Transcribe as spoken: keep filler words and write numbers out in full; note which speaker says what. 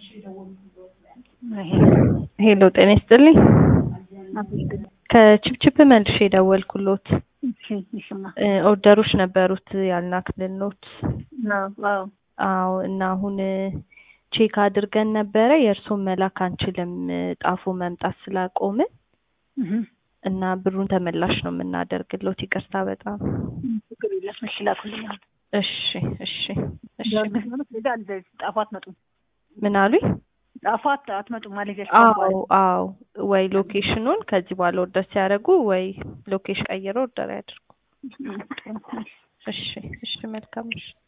Speaker 1: ሄሎ ጤና ይስጥልኝ ከቺፕቺፕ መልሼ ደወልኩሎት ኦርደሮች ነበሩት ያልናክልሎት
Speaker 2: ነው
Speaker 1: አዎ እና አሁን ቼክ አድርገን ነበረ የእርሶን መላክ አንችልም ጣፎ መምጣት ስላቆመ እና ብሩን ተመላሽ ነው የምናደርግሎት ይቅርታ በጣም እሺ እሺ እሺ
Speaker 2: ጣፋት መጡ
Speaker 1: ምን አሉኝ
Speaker 2: ጣፋት አትመጡ ማለት
Speaker 1: አዎ አዎ ወይ ሎኬሽኑን ከዚህ በኋላ ኦርደር ሲያደርጉ ወይ ሎኬሽን ቀይረው ኦርደር ያድርጉ እሺ እሺ መልካም እሺ